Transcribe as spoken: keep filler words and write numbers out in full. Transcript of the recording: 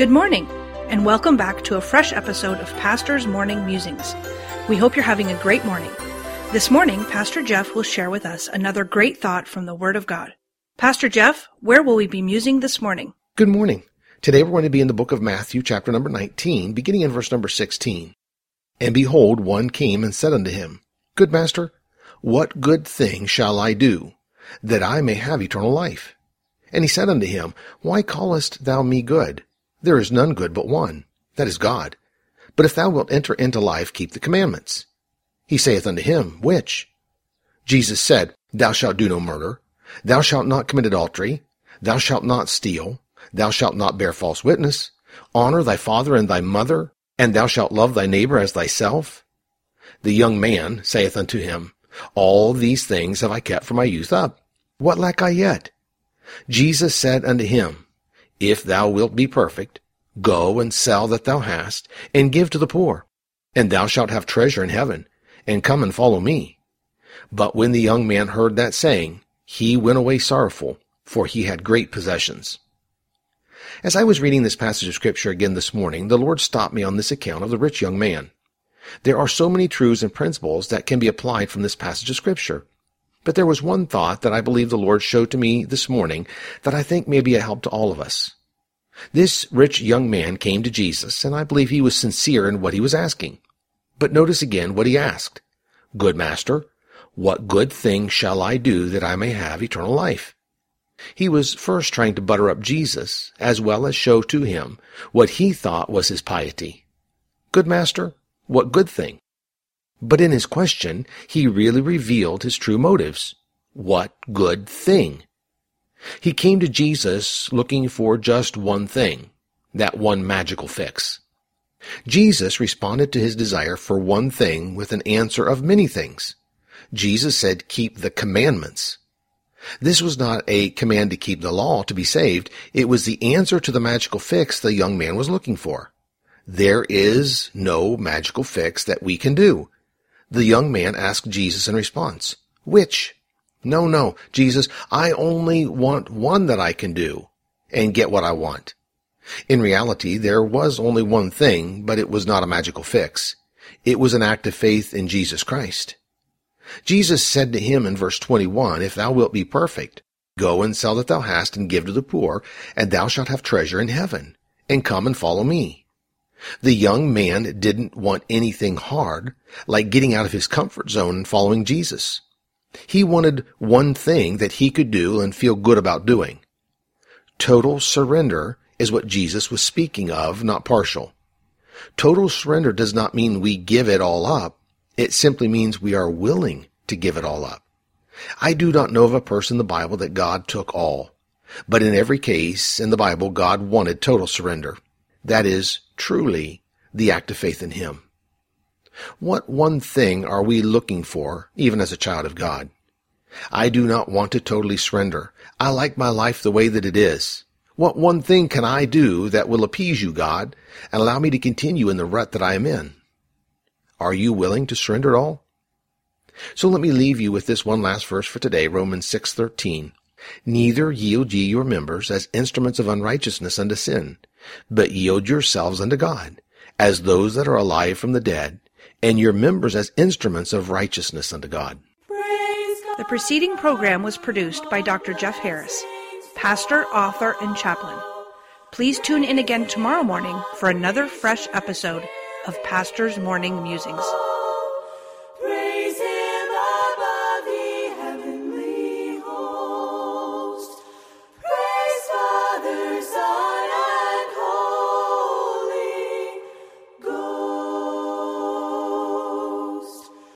Good morning, and welcome back to a fresh episode of Pastor's Morning Musings. We hope you're having a great morning. This morning, Pastor Jeff will share with us another great thought from the Word of God. Pastor Jeff, where will we be musing this morning? Good morning. Today we're going to be in the book of Matthew, chapter number nineteen, beginning in verse number sixteen. And behold, one came and said unto him, Good master, what good thing shall I do, that I may have eternal life? And he said unto him, Why callest thou me good? There is none good but one, that is God. But if thou wilt enter into life, keep the commandments. He saith unto him, Which? Jesus said, Thou shalt do no murder. Thou shalt not commit adultery. Thou shalt not steal. Thou shalt not bear false witness. Honor thy father and thy mother, and thou shalt love thy neighbor as thyself. The young man saith unto him, All these things have I kept from my youth up. What lack I yet? Jesus said unto him, If thou wilt be perfect, go and sell that thou hast, and give to the poor, and thou shalt have treasure in heaven, and come and follow me. But when the young man heard that saying, he went away sorrowful, for he had great possessions. As I was reading this passage of Scripture again this morning, the Lord stopped me on this account of the rich young man. There are so many truths and principles that can be applied from this passage of Scripture. But there was one thought that I believe the Lord showed to me this morning that I think may be a help to all of us. This rich young man came to Jesus, and I believe he was sincere in what he was asking. But notice again what he asked. Good master, what good thing shall I do that I may have eternal life? He was first trying to butter up Jesus, as well as show to him what he thought was his piety. Good master, what good thing? But in his question, he really revealed his true motives. What good thing? He came to Jesus looking for just one thing, that one magical fix. Jesus responded to his desire for one thing with an answer of many things. Jesus said, keep the commandments. This was not a command to keep the law to be saved. It was the answer to the magical fix the young man was looking for. There is no magical fix that we can do. The young man asked Jesus in response, Which? No, no, Jesus, I only want one that I can do and get what I want. In reality, there was only one thing, but it was not a magical fix. It was an act of faith in Jesus Christ. Jesus said to him in verse twenty-one, If thou wilt be perfect, go and sell that thou hast and give to the poor, and thou shalt have treasure in heaven, and come and follow me. The young man didn't want anything hard, like getting out of his comfort zone and following Jesus. He wanted one thing that he could do and feel good about doing. Total surrender is what Jesus was speaking of, not partial. Total surrender does not mean we give it all up. It simply means we are willing to give it all up. I do not know of a person in the Bible that God took all, but in every case in the Bible, God wanted total surrender. That is truly the act of faith in him. What one thing are we looking for, even as a child of God? I do not want to totally surrender. I like my life the way that it is. What one thing can I do that will appease you, God, and allow me to continue in the rut that I am in? Are you willing to surrender it all? So let me leave you with this one last verse for today, Romans six thirteen. Neither yield ye your members as instruments of unrighteousness unto sin, but yield yourselves unto God, as those that are alive from the dead, and your members as instruments of righteousness unto God. The preceding program was produced by Doctor Jeff Harris, pastor, author, and chaplain. Please tune in again tomorrow morning for another fresh episode of Pastor's Morning Musings.